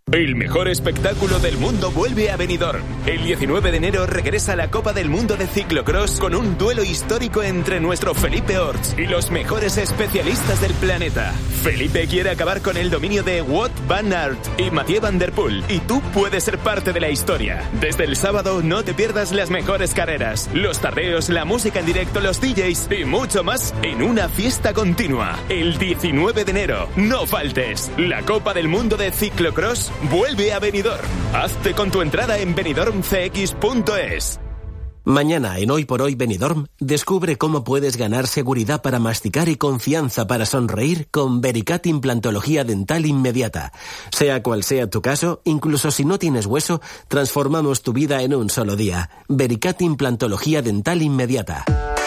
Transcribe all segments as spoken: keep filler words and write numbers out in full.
El mejor espectáculo del mundo vuelve a Benidorm. El diecinueve de enero regresa la Copa del Mundo de Ciclocross con un duelo histórico entre nuestro Felipe Orts y los mejores especialistas del planeta. Felipe quiere acabar con el dominio de Wout van Aert y Mathieu van der Poel, y tú puedes ser parte de la historia. Desde el sábado no te pierdas las mejores carreras, los tardeos, la música en directo, los D Js y mucho más en una fiesta continua. El diecinueve de enero, no faltes. La Copa del Mundo de Ciclocross vuelve a Benidorm. Hazte con tu entrada en benidorm c x punto es. Mañana en Hoy por Hoy Benidorm, descubre cómo puedes ganar seguridad para masticar y confianza para sonreír con Vericat Implantología Dental Inmediata. Sea cual sea tu caso, incluso si no tienes hueso, transformamos tu vida en un solo día. Vericat Implantología Dental Inmediata.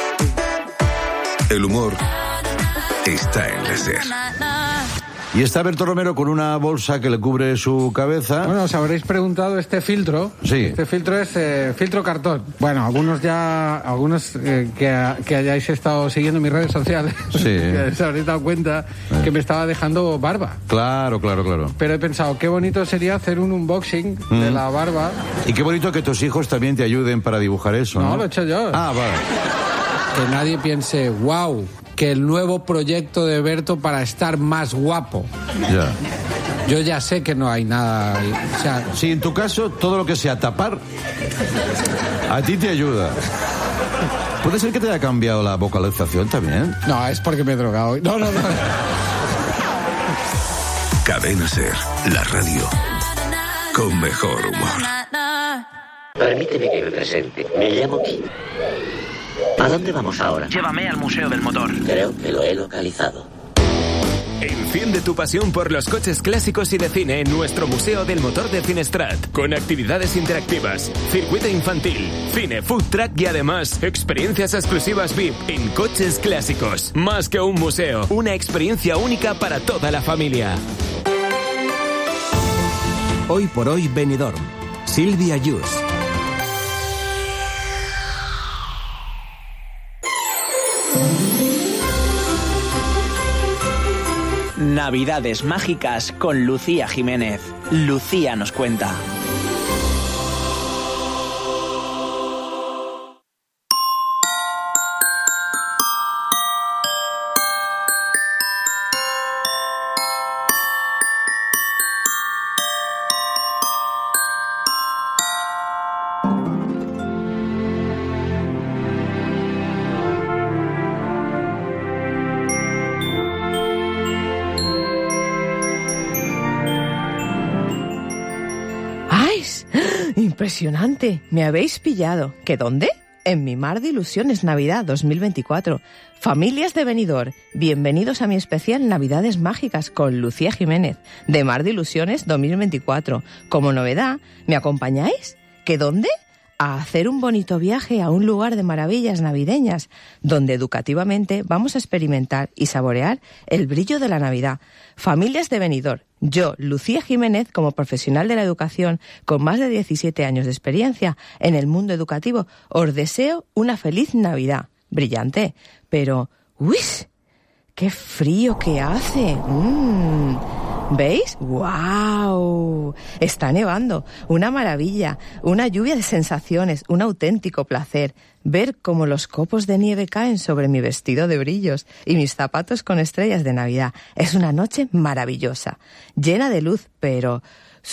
El humor está en la SER. Y está Berto Romero con una bolsa que le cubre su cabeza. Bueno, os habréis preguntado este filtro. Sí. Este filtro es eh, filtro cartón. Bueno, algunos ya, algunos eh, que, que hayáis estado siguiendo mis redes sociales, sí. que os habréis dado cuenta eh. que me estaba dejando barba. Claro, claro, claro. Pero he pensado, qué bonito sería hacer un unboxing mm. de la barba. Y qué bonito que tus hijos también te ayuden para dibujar eso, ¿no? No, lo he hecho yo. Ah, vale. Que nadie piense, wow, que el nuevo proyecto de Berto para estar más guapo. Ya. Yo ya sé que no hay nada. O sea, sí, en tu caso, todo lo que sea tapar, a ti te ayuda. ¿Puede ser que te haya cambiado la vocalización también? No, es porque me he drogado. No, no, no. Cadena SER, la radio con mejor humor. Permíteme que me presente. Me llamo Kim. ¿A dónde vamos ahora? Llévame al Museo del Motor. Creo que lo he localizado. Enciende tu pasión por los coches clásicos y de cine en nuestro Museo del Motor de Finestrat, con actividades interactivas, circuito infantil, cine, food truck y además experiencias exclusivas V I P en coches clásicos. Más que un museo, una experiencia única para toda la familia. Hoy por Hoy Benidorm. Silvia Yus. Navidades mágicas con Lucía Jiménez. Lucía nos cuenta. Impresionante, me habéis pillado. ¿Qué dónde? En mi Mar de Ilusiones Navidad dos mil veinticuatro. Familias de Benidorm, bienvenidos a mi especial Navidades Mágicas con Lucía Jiménez, de Mar de Ilusiones dos mil veinticuatro. Como novedad, ¿me acompañáis? ¿Qué dónde? A hacer un bonito viaje a un lugar de maravillas navideñas, donde educativamente vamos a experimentar y saborear el brillo de la Navidad. Familias de Benidorm. Yo, Lucía Jiménez, como profesional de la educación con más de diecisiete años de experiencia en el mundo educativo, os deseo una feliz Navidad. Brillante, pero... ¡Uy! ¡Qué frío que hace! ¡Mmm! ¿Veis? ¡Guau! Está nevando. Una maravilla. Una lluvia de sensaciones. Un auténtico placer. Ver cómo los copos de nieve caen sobre mi vestido de brillos y mis zapatos con estrellas de Navidad. Es una noche maravillosa. Llena de luz, pero...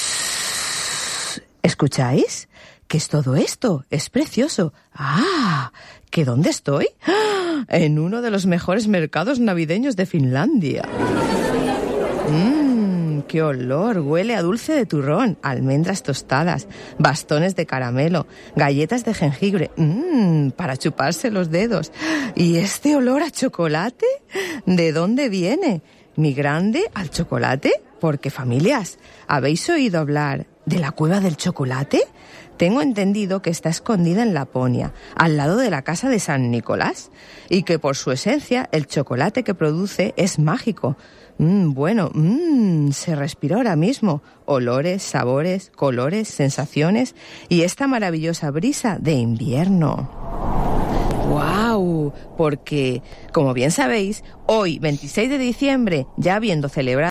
¿Escucháis? ¿Qué es todo esto? Es precioso. ¡Ah! ¿Que dónde estoy? ¡Ah! En uno de los mejores mercados navideños de Finlandia. ¡Mmm! ¡Qué olor! Huele a dulce de turrón, almendras tostadas, bastones de caramelo, galletas de jengibre, mmm, para chuparse los dedos. ¿Y este olor a chocolate? ¿De dónde viene? ¿Mi grande al chocolate? Porque, familias, ¿habéis oído hablar de la cueva del chocolate? Tengo entendido que está escondida en Laponia, al lado de la casa de San Nicolás, y que por su esencia el chocolate que produce es mágico. Mm, bueno, mm, se respira ahora mismo. Olores, sabores, colores, sensaciones y esta maravillosa brisa de invierno. ¡Guau! Porque, como bien sabéis, hoy, veintiséis de diciembre, ya habiendo celebrado